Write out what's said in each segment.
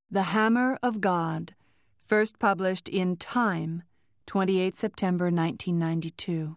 The Hammer of God, first published in Time, 28 September 1992.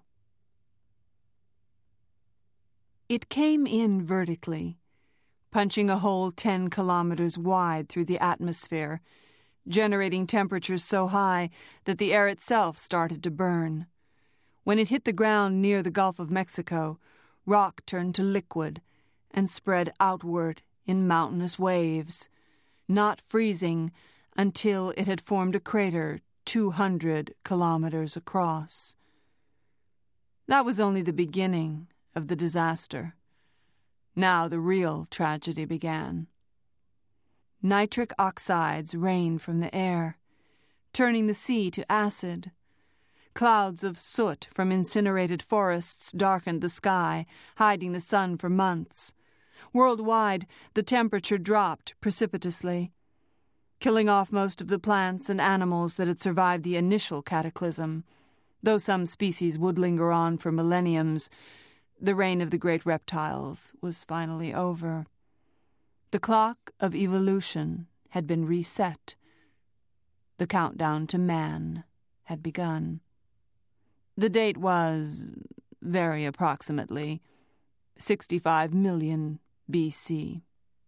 It came in vertically, punching a hole 10 kilometers wide through the atmosphere, generating temperatures so high that the air itself started to burn. When it hit the ground near the Gulf of Mexico, rock turned to liquid and spread outward in mountainous waves, not freezing until it had formed a crater 200 kilometers across. That was only the beginning of the disaster. Now the real tragedy began. Nitric oxides rained from the air, turning the sea to acid. Clouds of soot from incinerated forests darkened the sky, hiding the sun for months. Worldwide, the temperature dropped precipitously, killing off most of the plants and animals that had survived the initial cataclysm. Though some species would linger on for millenniums, the reign of the great reptiles was finally over. The clock of evolution had been reset. The countdown to man had begun. The date was, very approximately, 65 million BC.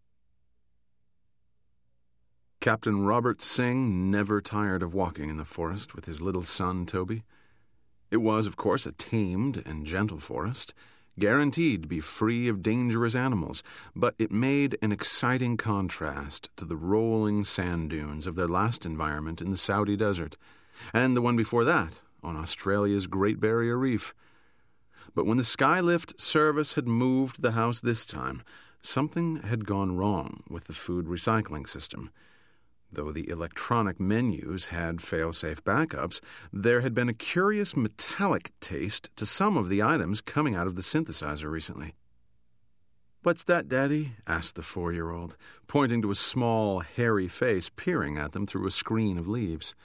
Captain Robert Singh never tired of walking in the forest with his little son, Toby. It was, of course, a tamed and gentle forest, guaranteed to be free of dangerous animals, but it made an exciting contrast to the rolling sand dunes of their last environment in the Saudi desert, and the one before that on Australia's Great Barrier Reef. But when the Skylift service had moved the house this time, something had gone wrong with the food recycling system. Though the electronic menus had fail-safe backups, there had been a curious metallic taste to some of the items coming out of the synthesizer recently. "What's that, Daddy?" asked the 4-year-old, pointing to a small, hairy face peering at them through a screen of leaves.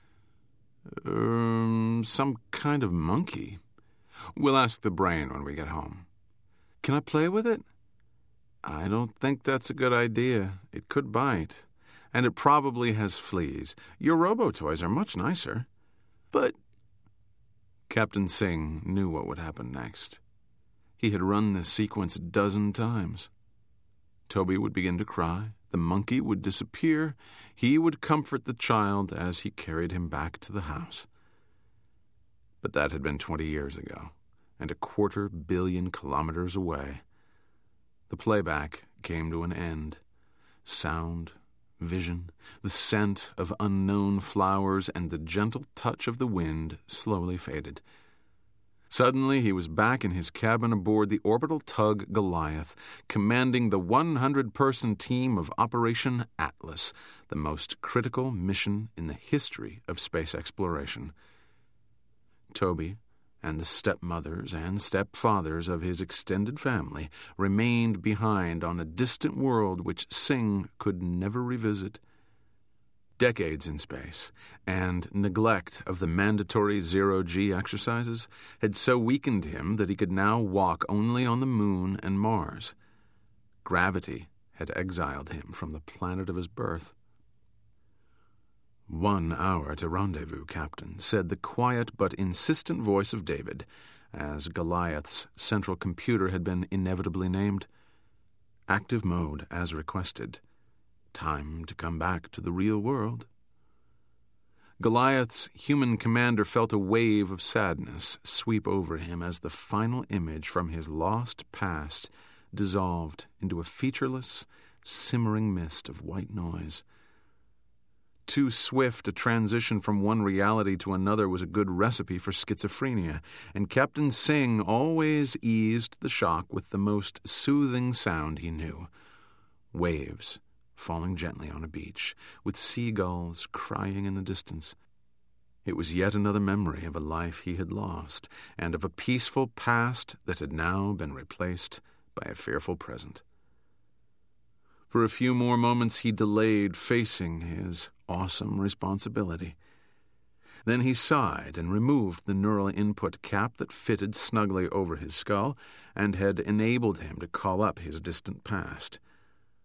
Some kind of monkey. We'll ask the brain when we get home." "Can I play with it?" "I don't think that's a good idea. It could bite. And it probably has fleas. Your robo-toys are much nicer." "But—" Captain Singh knew what would happen next. He had run this sequence a dozen times. Toby would begin to cry. The monkey would disappear. He would comfort the child as he carried him back to the house. But that had been 20 years ago, and 250 million kilometers away. The playback came to an end. Sound, vision, the scent of unknown flowers, and the gentle touch of the wind slowly faded. Suddenly he was back in his cabin aboard the orbital tug Goliath, commanding the 100-person team of Operation Atlas, the most critical mission in the history of space exploration. Toby and the stepmothers and stepfathers of his extended family remained behind on a distant world which Singh could never revisit. Decades in space and neglect of the mandatory zero-G exercises had so weakened him that he could now walk only on the Moon and Mars. Gravity had exiled him from the planet of his birth. "1 hour to rendezvous, Captain," said the quiet but insistent voice of David, as Goliath's central computer had been inevitably named. "Active mode as requested. Time to come back to the real world." Goliath's human commander felt a wave of sadness sweep over him as the final image from his lost past dissolved into a featureless, simmering mist of white noise. Too swift a transition from one reality to another was a good recipe for schizophrenia, and Captain Singh always eased the shock with the most soothing sound he knew. Waves falling gently on a beach, with seagulls crying in the distance. It was yet another memory of a life he had lost, and of a peaceful past that had now been replaced by a fearful present. For a few more moments he delayed facing his awesome responsibility. Then he sighed and removed the neural input cap that fitted snugly over his skull and had enabled him to call up his distant past.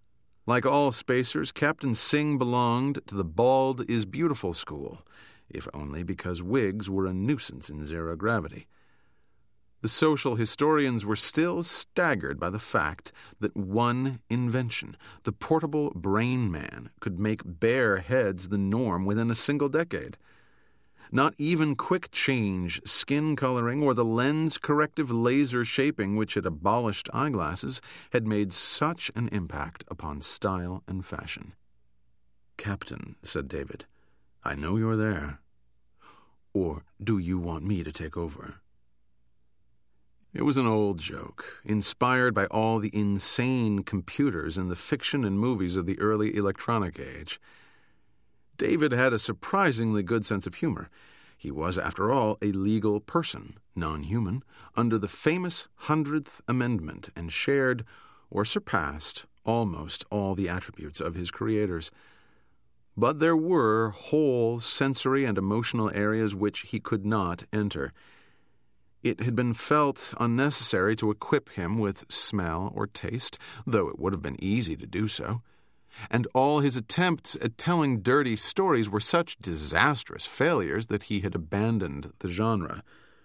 Like all spacers, Captain Singh belonged to the Bald is Beautiful school, if only because wigs were a nuisance in zero gravity. The social historians were still staggered by the fact that one invention, the portable Brain Man, could make bare heads the norm within a single decade. Not even quick change, skin coloring, or the lens-corrective laser shaping which had abolished eyeglasses had made such an impact upon style and fashion. "Captain," said David, "I know you're there. Or do you want me to take over?" It was an old joke, inspired by all the insane computers in the fiction and movies of the early electronic age. David had a surprisingly good sense of humor. He was, after all, a legal person, non-human, under the famous 100th Amendment, and shared, or surpassed, almost all the attributes of his creators. But there were whole sensory and emotional areas which he could not enter. It had been felt unnecessary to equip him with smell or taste, though it would have been easy to do so. And all his attempts at telling dirty stories were such disastrous failures that he had abandoned the genre.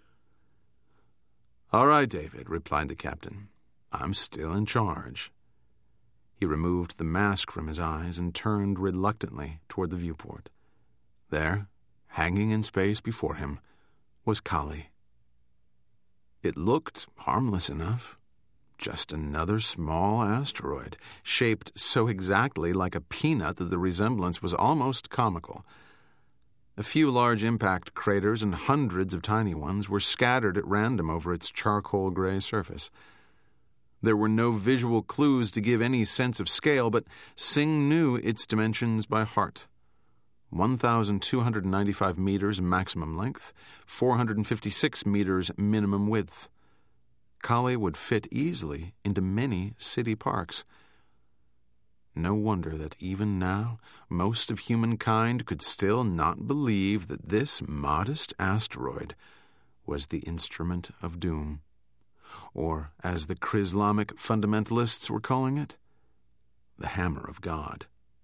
"All right, David," replied the captain. "I'm still in charge." He removed the mask from his eyes and turned reluctantly toward the viewport. There, hanging in space before him, was Kali. It looked harmless enough. Just another small asteroid, shaped so exactly like a peanut that the resemblance was almost comical. A few large impact craters and hundreds of tiny ones were scattered at random over its charcoal gray surface. There were no visual clues to give any sense of scale, but Singh knew its dimensions by heart. 1,295 meters maximum length, 456 meters minimum width. Kali would fit easily into many city parks. No wonder that even now most of humankind could still not believe that this modest asteroid was the instrument of doom, or, as the Chrislamic fundamentalists were calling it, the hammer of God.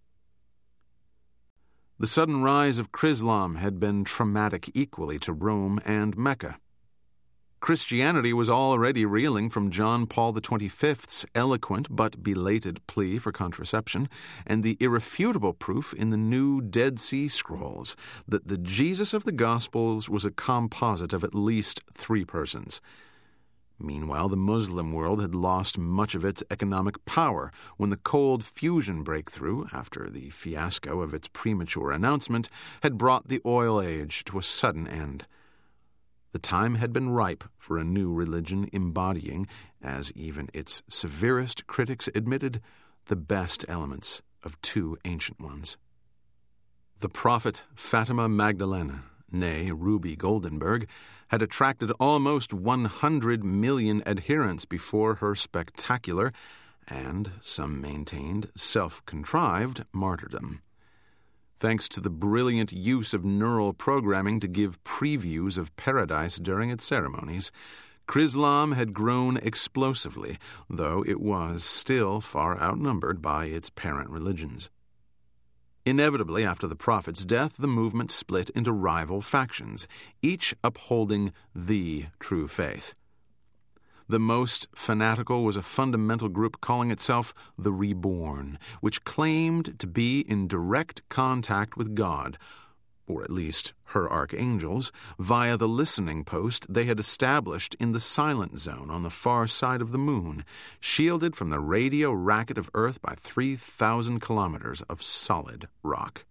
The sudden rise of Chrislam had been traumatic equally to Rome and Mecca. Christianity was already reeling from John Paul XXV's eloquent but belated plea for contraception, and the irrefutable proof in the new Dead Sea Scrolls that the Jesus of the Gospels was a composite of at least 3 persons. Meanwhile, the Muslim world had lost much of its economic power when the cold fusion breakthrough, after the fiasco of its premature announcement, had brought the oil age to a sudden end. The time had been ripe for a new religion embodying, as even its severest critics admitted, the best elements of 2 ancient ones. The prophet Fatima Magdalena, née Ruby Goldenberg, had attracted almost 100 million adherents before her spectacular, and, some maintained, self-contrived martyrdom. Thanks to the brilliant use of neural programming to give previews of paradise during its ceremonies, Chrislam had grown explosively, though it was still far outnumbered by its parent religions. Inevitably, after the prophet's death, the movement split into rival factions, each upholding the true faith. The most fanatical was a fundamental group calling itself the Reborn, which claimed to be in direct contact with God, or at least her archangels, via the listening post they had established in the Silent Zone on the far side of the moon, shielded from the radio racket of Earth by 3,000 kilometers of solid rock.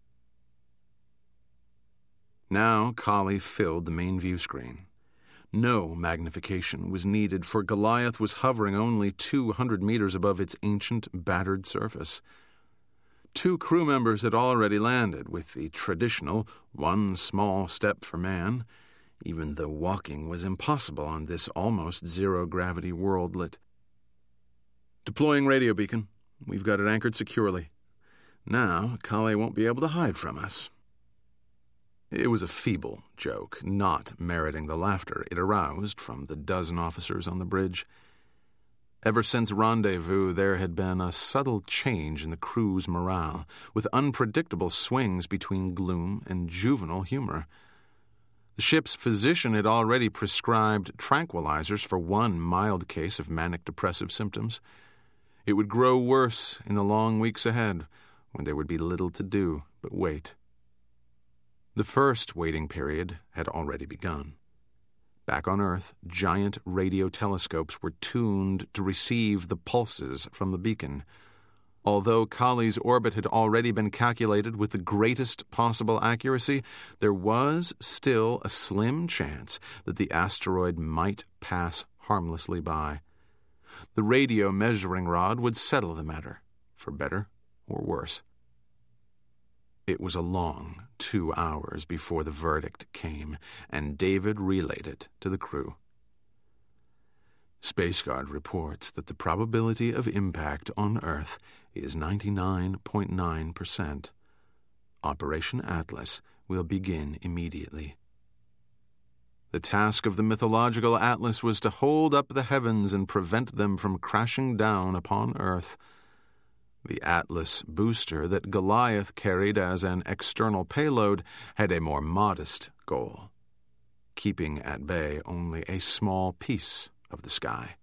Now Kali filled the main view screen. No magnification was needed, for Goliath was hovering only 200 meters above its ancient, battered surface. 2 crew members had already landed, with the traditional 1 small step for man, even though walking was impossible on this almost zero-gravity worldlet. "Deploying radio beacon. We've got it anchored securely. Now, Kali won't be able to hide from us." It was a feeble joke, not meriting the laughter it aroused from the dozen officers on the bridge. Ever since rendezvous, there had been a subtle change in the crew's morale, with unpredictable swings between gloom and juvenile humor. The ship's physician had already prescribed tranquilizers for one mild case of manic-depressive symptoms. It would grow worse in the long weeks ahead, when there would be little to do but wait. The first waiting period had already begun. Back on Earth, giant radio telescopes were tuned to receive the pulses from the beacon. Although Kali's orbit had already been calculated with the greatest possible accuracy, there was still a slim chance that the asteroid might pass harmlessly by. The radio measuring rod would settle the matter, for better or worse. It was a long 2 hours before the verdict came, and David relayed it to the crew. SpaceGuard reports that the probability of impact on Earth is 99.9%. Operation Atlas will begin immediately. The task of the mythological Atlas was to hold up the heavens and prevent them from crashing down upon Earth. The Atlas booster that Goliath carried as an external payload had a more modest goal, keeping at bay only a small piece of the sky.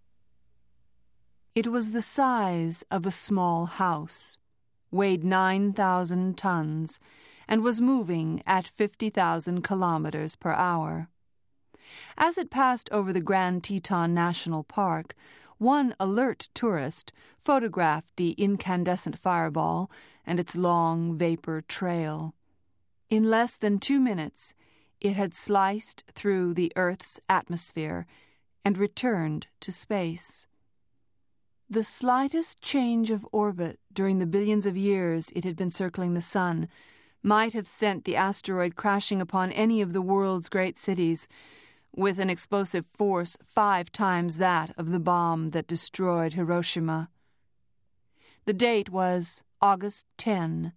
It was the size of a small house, weighed 9,000 tons, and was moving at 50,000 kilometers per hour. As it passed over the Grand Teton National Park, one alert tourist photographed the incandescent fireball and its long vapor trail. In less than 2 minutes, it had sliced through the Earth's atmosphere and returned to space. The slightest change of orbit during the billions of years it had been circling the sun might have sent the asteroid crashing upon any of the world's great cities, with an explosive force 5 times that of the bomb that destroyed Hiroshima. The date was August 10,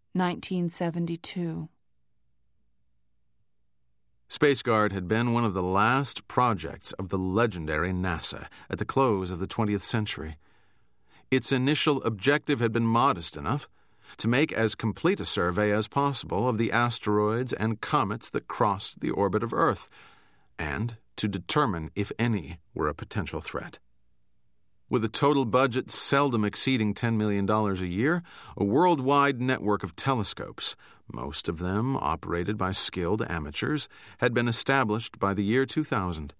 1972. SpaceGuard had been one of the last projects of the legendary NASA at the close of the 20th century. Its initial objective had been modest enough to make as complete a survey as possible of the asteroids and comets that crossed the orbit of Earth, and to determine if any were a potential threat. With a total budget seldom exceeding $10 million a year, a worldwide network of telescopes, most of them operated by skilled amateurs, had been established by the year 2000.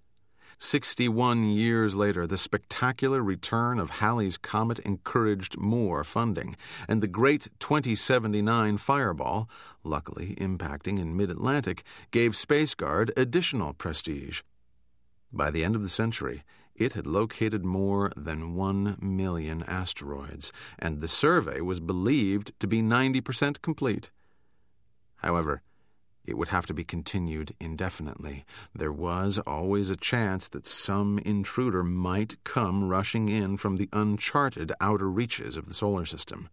61 years later, the spectacular return of Halley's Comet encouraged more funding, and the great 2079 fireball, luckily impacting in mid-Atlantic, gave SpaceGuard additional prestige. By the end of the century, it had located more than 1 million asteroids, and the survey was believed to be 90% complete. However, it would have to be continued indefinitely. There was always a chance that some intruder might come rushing in from the uncharted outer reaches of the solar system.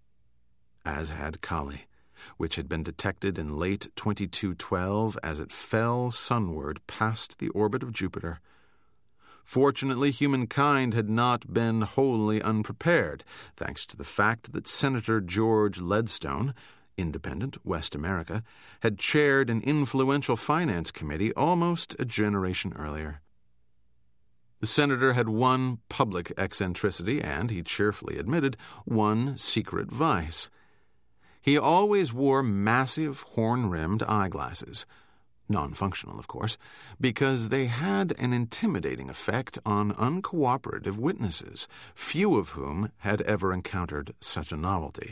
As had Kali, which had been detected in late 2212 as it fell sunward past the orbit of Jupiter. Fortunately, humankind had not been wholly unprepared, thanks to the fact that Senator George Ledstone, Independent West America, had chaired an influential finance committee almost a generation earlier. The senator had one public eccentricity and, he cheerfully admitted, one secret vice. He always wore massive horn-rimmed eyeglasses, non-functional, of course, because they had an intimidating effect on uncooperative witnesses, few of whom had ever encountered such a novelty.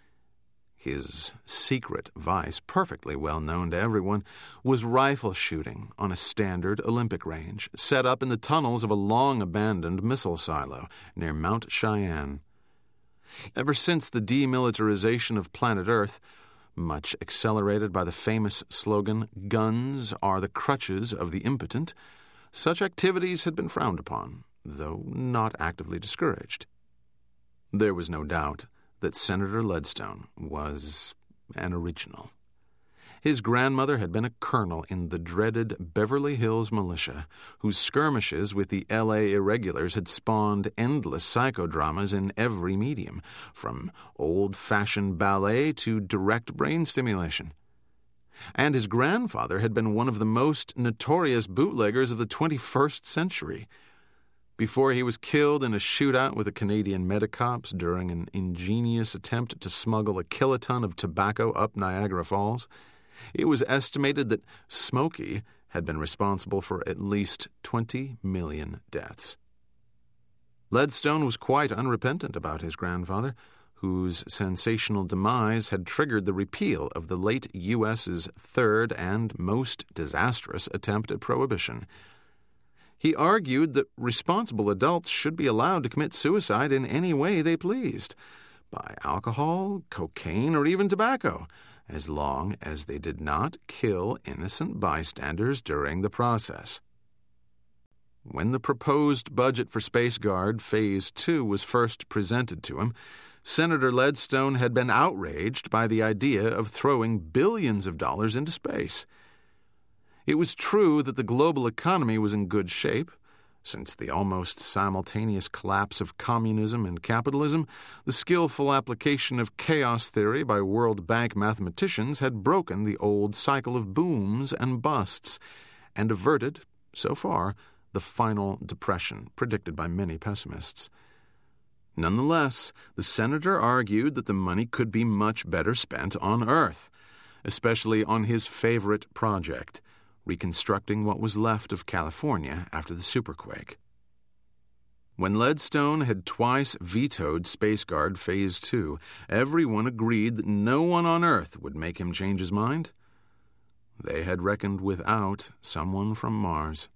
His secret vice, perfectly well known to everyone, was rifle shooting on a standard Olympic range set up in the tunnels of a long-abandoned missile silo near Mount Cheyenne. Ever since the demilitarization of planet Earth, much accelerated by the famous slogan, "Guns are the crutches of the impotent," such activities had been frowned upon, though not actively discouraged. There was no doubt that Senator Ledstone was an original. His grandmother had been a colonel in the dreaded Beverly Hills militia, whose skirmishes with the L.A. irregulars had spawned endless psychodramas in every medium, from old-fashioned ballet to direct brain stimulation. And his grandfather had been one of the most notorious bootleggers of the 21st century. Before he was killed in a shootout with the Canadian Medicops during an ingenious attempt to smuggle a kiloton of tobacco up Niagara Falls, it was estimated that Smokey had been responsible for at least 20 million deaths. Leadstone was quite unrepentant about his grandfather, whose sensational demise had triggered the repeal of the late U.S.'s third and most disastrous attempt at prohibition. He argued that responsible adults should be allowed to commit suicide in any way they pleased, by alcohol, cocaine, or even tobacco, as long as they did not kill innocent bystanders during the process. When the proposed budget for Space Guard Phase 2 was first presented to him, Senator Leadstone had been outraged by the idea of throwing billions of dollars into space. It was true that the global economy was in good shape. Since the almost simultaneous collapse of communism and capitalism, the skillful application of chaos theory by World Bank mathematicians had broken the old cycle of booms and busts and averted, so far, the final depression predicted by many pessimists. Nonetheless, the senator argued that the money could be much better spent on Earth, especially on his favorite project, reconstructing what was left of California after the superquake. When Leadstone had twice vetoed Space Guard Phase 2, everyone agreed that no one on Earth would make him change his mind. They had reckoned without someone from Mars.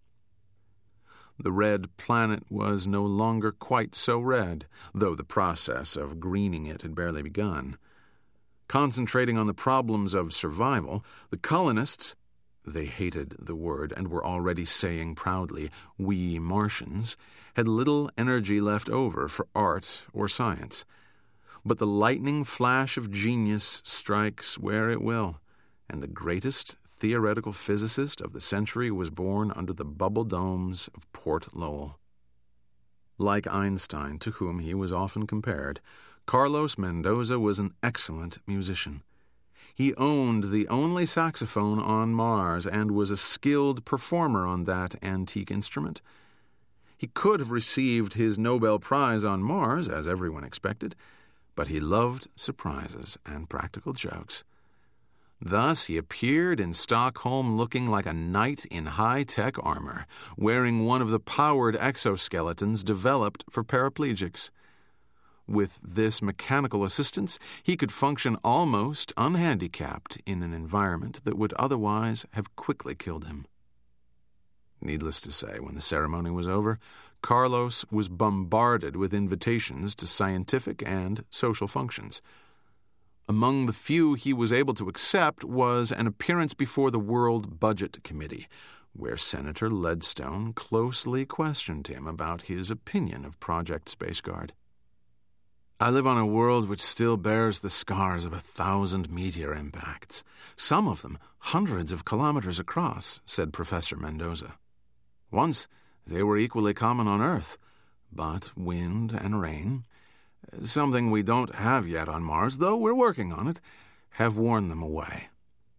The red planet was no longer quite so red, though the process of greening it had barely begun. Concentrating on the problems of survival, the colonists— they hated the word and were already saying proudly, "We Martians," had little energy left over for art or science. But the lightning flash of genius strikes where it will, and the greatest theoretical physicist of the century was born under the bubble domes of Port Lowell. Like Einstein, to whom he was often compared, Carlos Mendoza was an excellent musician. He owned the only saxophone on Mars and was a skilled performer on that antique instrument. He could have received his Nobel Prize on Mars, as everyone expected, but he loved surprises and practical jokes. Thus he appeared in Stockholm looking like a knight in high-tech armor, wearing one of the powered exoskeletons developed for paraplegics. With this mechanical assistance, he could function almost unhandicapped in an environment that would otherwise have quickly killed him. Needless to say, when the ceremony was over, Carlos was bombarded with invitations to scientific and social functions. Among the few he was able to accept was an appearance before the World Budget Committee, where Senator Leadstone closely questioned him about his opinion of Project Space Guard. "I live on a world which still bears the scars of 1,000 meteor impacts, some of them hundreds of kilometers across," said Professor Mendoza. "Once they were equally common on Earth, but wind and rain, something we don't have yet on Mars, though we're working on it, have worn them away."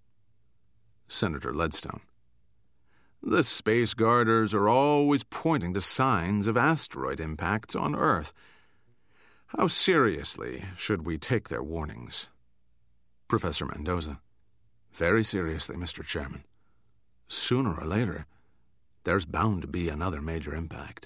Senator Leadstone: "The Space Guarders are always pointing to signs of asteroid impacts on Earth. How seriously should we take their warnings?" Professor Mendoza: "Very seriously, Mr. Chairman. Sooner or later, there's bound to be another major impact."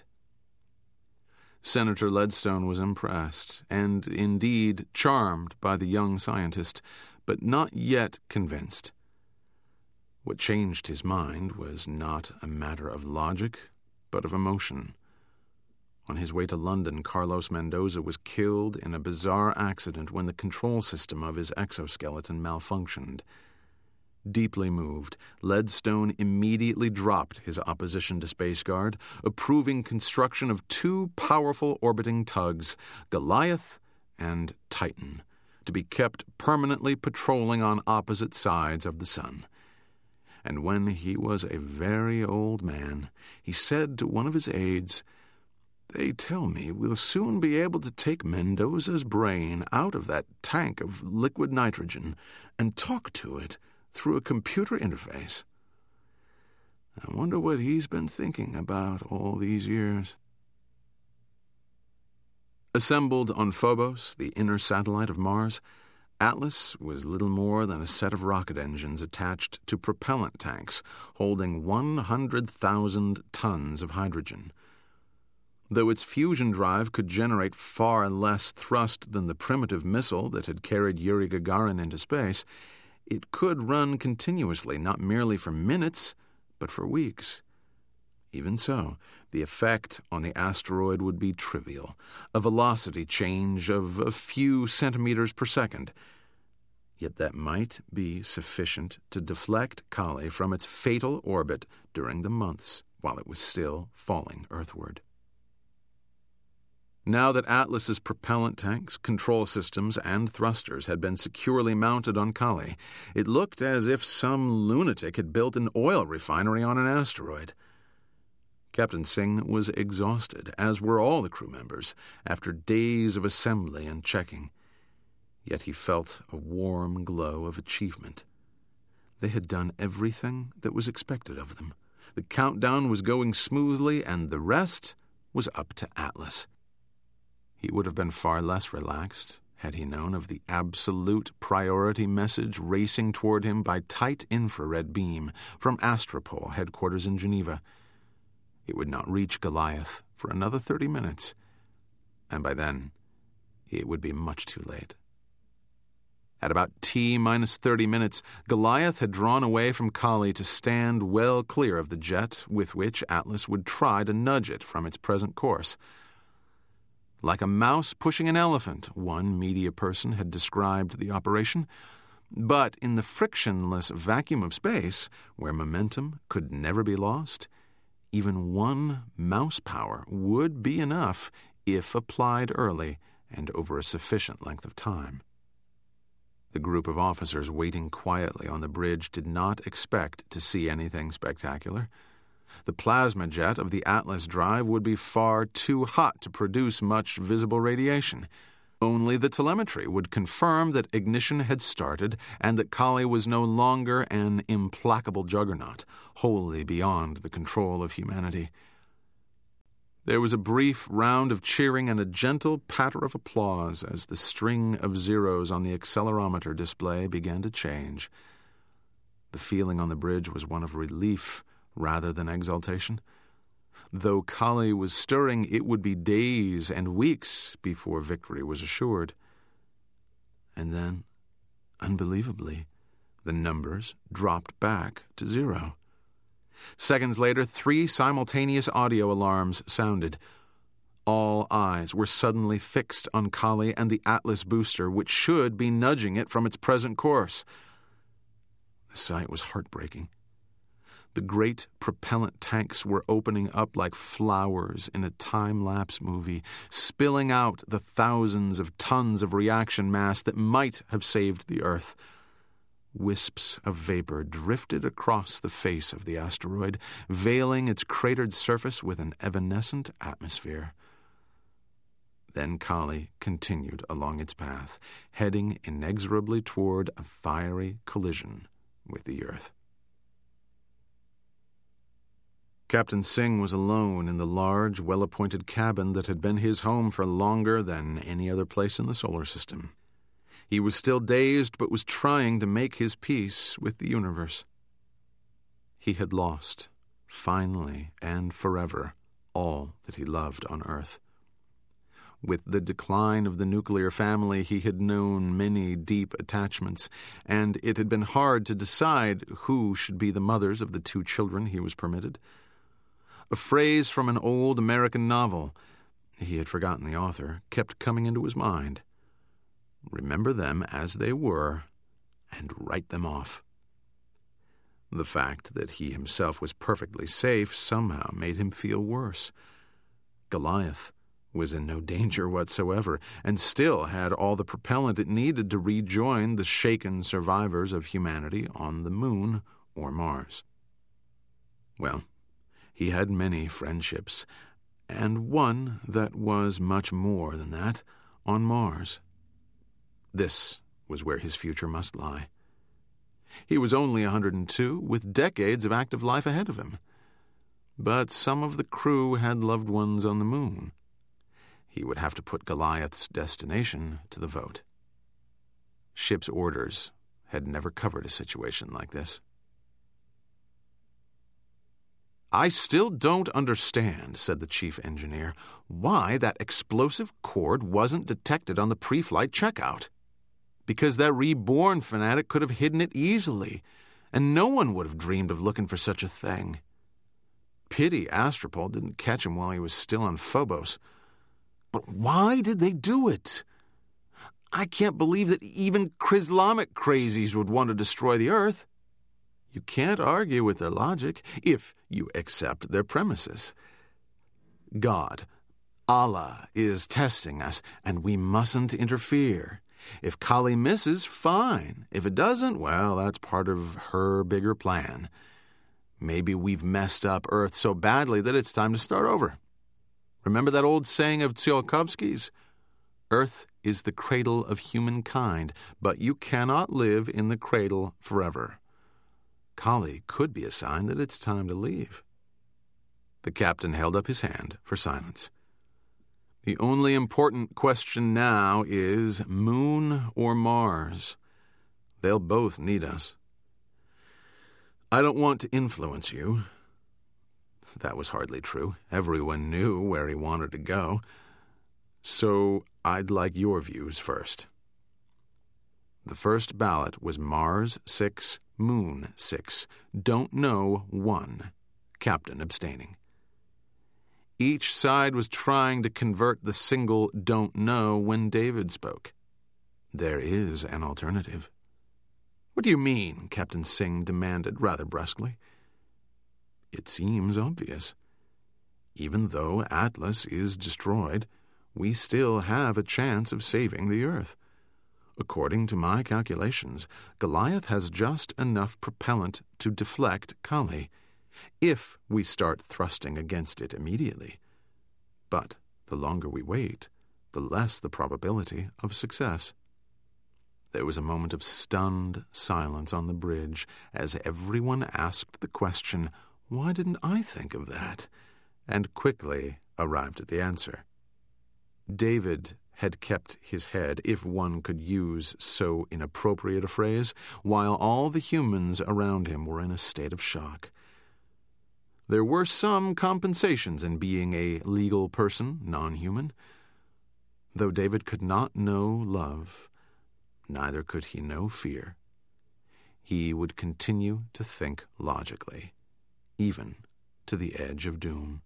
Senator Leadstone was impressed, and indeed charmed by the young scientist, but not yet convinced. What changed his mind was not a matter of logic, but of emotion. On his way to London, Carlos Mendoza was killed in a bizarre accident when the control system of his exoskeleton malfunctioned. Deeply moved, Leadstone immediately dropped his opposition to Space Guard, approving construction of 2 powerful orbiting tugs, Goliath and Titan, to be kept permanently patrolling on opposite sides of the sun. And when he was a very old man, he said to one of his aides, "They tell me we'll soon be able to take Mendoza's brain out of that tank of liquid nitrogen and talk to it through a computer interface. I wonder what he's been thinking about all these years." Assembled on Phobos, the inner satellite of Mars, Atlas was little more than a set of rocket engines attached to propellant tanks holding 100,000 tons of hydrogen. Though its fusion drive could generate far less thrust than the primitive missile that had carried Yuri Gagarin into space, it could run continuously, not merely for minutes, but for weeks. Even so, the effect on the asteroid would be trivial, a velocity change of a few centimeters per second. Yet that might be sufficient to deflect Kali from its fatal orbit during the months while it was still falling earthward. Now that Atlas's propellant tanks, control systems, and thrusters had been securely mounted on Kali, it looked as if some lunatic had built an oil refinery on an asteroid. Captain Singh was exhausted, as were all the crew members, after days of assembly and checking. Yet he felt a warm glow of achievement. They had done everything that was expected of them. The countdown was going smoothly, and the rest was up to Atlas. He would have been far less relaxed had he known of the absolute priority message racing toward him by tight infrared beam from Astropol headquarters in Geneva. It would not reach Goliath for another 30 minutes, and by then it would be much too late. At about T-30 minutes, Goliath had drawn away from Kali to stand well clear of the jet with which Atlas would try to nudge it from its present course. Like a mouse pushing an elephant, one media person had described the operation, but in the frictionless vacuum of space, where momentum could never be lost, even one mouse power would be enough if applied early and over a sufficient length of time. The group of officers waiting quietly on the bridge did not expect to see anything spectacular. The plasma jet of the Atlas drive would be far too hot to produce much visible radiation. Only the telemetry would confirm that ignition had started and that Kali was no longer an implacable juggernaut, wholly beyond the control of humanity. There was a brief round of cheering and a gentle patter of applause as the string of zeros on the accelerometer display began to change. The feeling on the bridge was one of relief rather than exultation. Though Kali was stirring, it would be days and weeks before victory was assured. And then, unbelievably, the numbers dropped back to 0. Seconds later, 3 simultaneous audio alarms sounded. All eyes were suddenly fixed on Kali and the Atlas booster, which should be nudging it from its present course. The sight was heartbreaking. The great propellant tanks were opening up like flowers in a time-lapse movie, spilling out the thousands of tons of reaction mass that might have saved the Earth. Wisps of vapor drifted across the face of the asteroid, veiling its cratered surface with an evanescent atmosphere. Then Kali continued along its path, heading inexorably toward a fiery collision with the Earth. Captain Singh was alone in the large, well-appointed cabin that had been his home for longer than any other place in the solar system. He was still dazed, but was trying to make his peace with the universe. He had lost, finally and forever, all that he loved on Earth. With the decline of the nuclear family, he had known many deep attachments, and it had been hard to decide who should be the mothers of the 2 children he was permitted. A phrase from an old American novel, he had forgotten the author, kept coming into his mind. Remember them as they were, and write them off. The fact that he himself was perfectly safe somehow made him feel worse. Goliath was in no danger whatsoever, and still had all the propellant it needed to rejoin the shaken survivors of humanity on the Moon or Mars. Well, he had many friendships, and one that was much more than that, on Mars. This was where his future must lie. He was only 102, with decades of active life ahead of him. But some of the crew had loved ones on the Moon. He would have to put Goliath's destination to the vote. Ship's orders had never covered a situation like this. "I still don't understand," said the chief engineer, "why that explosive cord wasn't detected on the pre-flight checkout. Because that reborn fanatic could have hidden it easily, and no one would have dreamed of looking for such a thing. Pity Astropol didn't catch him while he was still on Phobos. But why did they do it? I can't believe that even Chrislamic crazies would want to destroy the Earth." You can't argue with their logic if you accept their premises. God, Allah, is testing us, and we mustn't interfere. If Kali misses, fine. If it doesn't, well, that's part of her bigger plan. Maybe we've messed up Earth so badly that it's time to start over. Remember that old saying of Tsiolkovsky's? Earth is the cradle of humankind, but you cannot live in the cradle forever. Kali could be a sign that it's time to leave. The captain held up his hand for silence. The only important question now is Moon or Mars. They'll both need us. I don't want to influence you. That was hardly true. Everyone knew where he wanted to go. So I'd like your views first. The first ballot was Mars 6, Moon 6. Don't know 1. Captain abstaining. Each side was trying to convert the single don't know when David spoke. There is an alternative. What do you mean? Captain Singh demanded rather brusquely. It seems obvious. Even though Atlas is destroyed, we still have a chance of saving the Earth. According to my calculations, Goliath has just enough propellant to deflect Kali, if we start thrusting against it immediately. But the longer we wait, the less the probability of success. There was a moment of stunned silence on the bridge as everyone asked the question, "Why didn't I think of that?" and quickly arrived at the answer. David had kept his head, if one could use so inappropriate a phrase, while all the humans around him were in a state of shock. There were some compensations in being a legal person, non-human. Though David could not know love, neither could he know fear. He would continue to think logically, even to the edge of doom.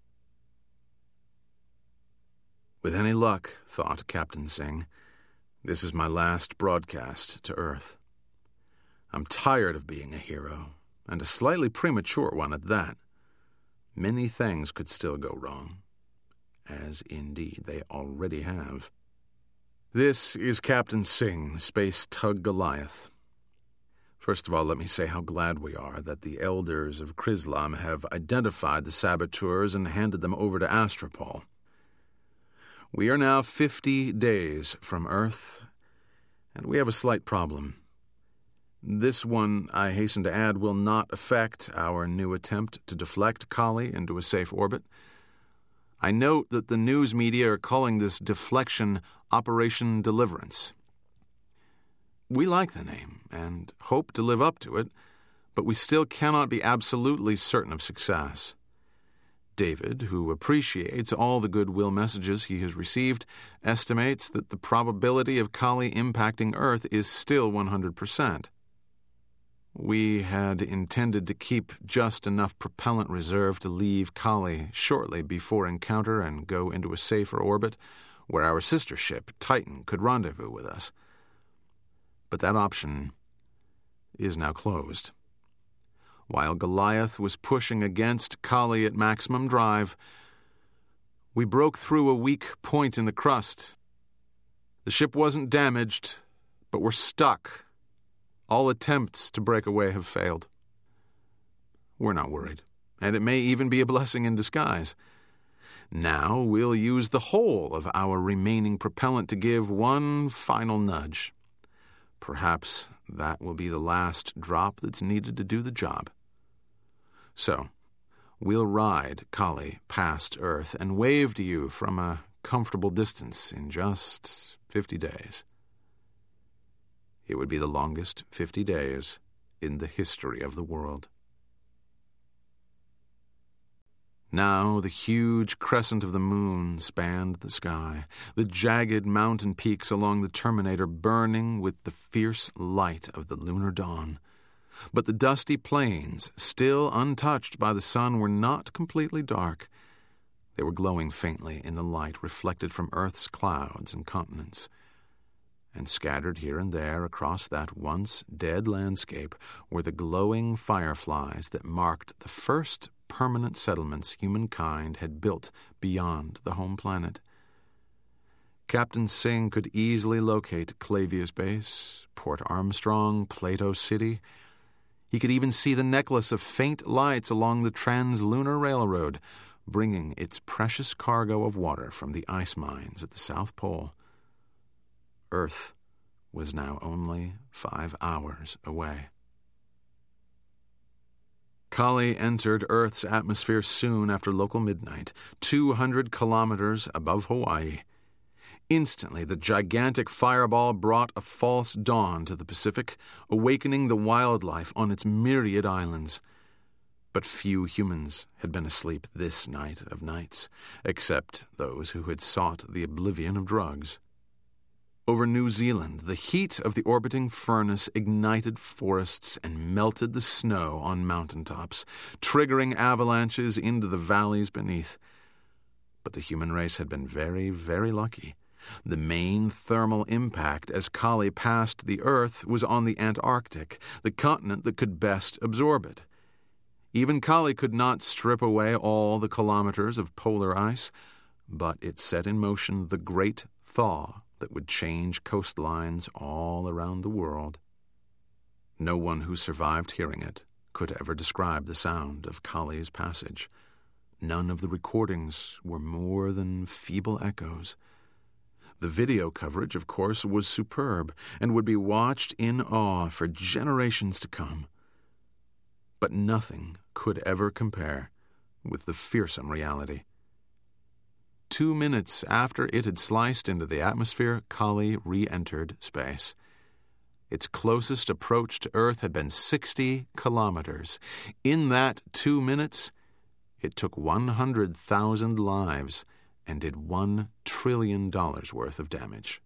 With any luck, thought Captain Singh, this is my last broadcast to Earth. I'm tired of being a hero, and a slightly premature one at that. Many things could still go wrong, as indeed they already have. This is Captain Singh, Space Tug Goliath. First of all, let me say how glad we are that the elders of Chrislam have identified the saboteurs and handed them over to Astropol. We are now 50 days from Earth, and we have a slight problem. This one, I hasten to add, will not affect our new attempt to deflect Kali into a safe orbit. I note that the news media are calling this deflection Operation Deliverance. We like the name and hope to live up to it, but we still cannot be absolutely certain of success. David, who appreciates all the goodwill messages he has received, estimates that the probability of Kali impacting Earth is still 100%. We had intended to keep just enough propellant reserve to leave Kali shortly before encounter and go into a safer orbit where our sister ship, Titan, could rendezvous with us. But that option is now closed. While Goliath was pushing against Kali at maximum drive, We broke through a weak point in the crust. The ship wasn't damaged, but we're stuck. All attempts to break away have failed. We're not worried, and it may even be a blessing in disguise. Now we'll use the whole of our remaining propellant to give one final nudge. Perhaps that will be the last drop that's needed to do the job. So, we'll ride Kali past Earth and wave to you from a comfortable distance in just 50 days. It would be the longest 50 days in the history of the world. Now the huge crescent of the moon spanned the sky, the jagged mountain peaks along the terminator burning with the fierce light of the lunar dawn. But the dusty plains, still untouched by the sun, were not completely dark. They were glowing faintly in the light reflected from Earth's clouds and continents. And scattered here and there across that once dead landscape were the glowing fireflies that marked the first permanent settlements humankind had built beyond the home planet. Captain Singh could easily locate Clavius Base, Port Armstrong, Plato City. He could even see the necklace of faint lights along the Trans-Lunar Railroad, bringing its precious cargo of water from the ice mines at the South Pole. Earth was now only 5 hours away. Kali entered Earth's atmosphere soon after local midnight, 200 kilometers above Hawaii. Instantly, the gigantic fireball brought a false dawn to the Pacific, awakening the wildlife on its myriad islands. But few humans had been asleep this night of nights, except those who had sought the oblivion of drugs. Over New Zealand, the heat of the orbiting furnace ignited forests and melted the snow on mountaintops, triggering avalanches into the valleys beneath. But the human race had been very, very lucky. The main thermal impact as Kali passed the Earth was on the Antarctic, the continent that could best absorb it. Even Kali could not strip away all the kilometers of polar ice, but it set in motion the great thaw that would change coastlines all around the world. No one who survived hearing it could ever describe the sound of Kali's passage. None of the recordings were more than feeble echoes. The video coverage, of course, was superb and would be watched in awe for generations to come. But nothing could ever compare with the fearsome reality. 2 minutes after it had sliced into the atmosphere, Kali re-entered space. Its closest approach to Earth had been 60 kilometers. In that 2 minutes, it took 100,000 lives and did $1 trillion worth of damage.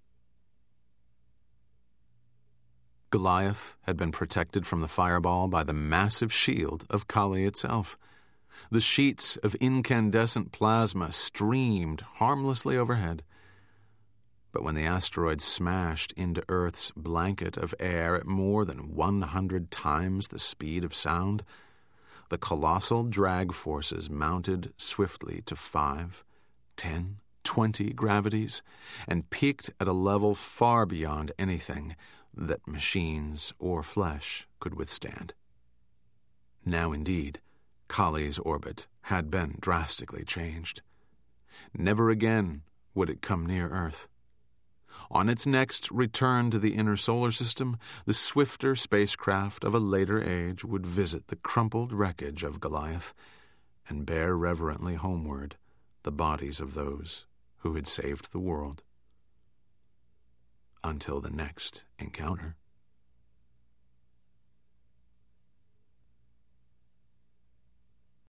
Goliath had been protected from the fireball by the massive shield of Kali itself. The sheets of incandescent plasma streamed harmlessly overhead. But when the asteroid smashed into Earth's blanket of air at more than 100 times the speed of sound, the colossal drag forces mounted swiftly to 5, 10, 20 gravities and peaked at a level far beyond anything that machines or flesh could withstand. Now, indeed, Kali's orbit had been drastically changed. Never again would it come near Earth. On its next return to the inner solar system, the swifter spacecraft of a later age would visit the crumpled wreckage of Goliath and bear reverently homeward the bodies of those who had saved the world. Until the next encounter.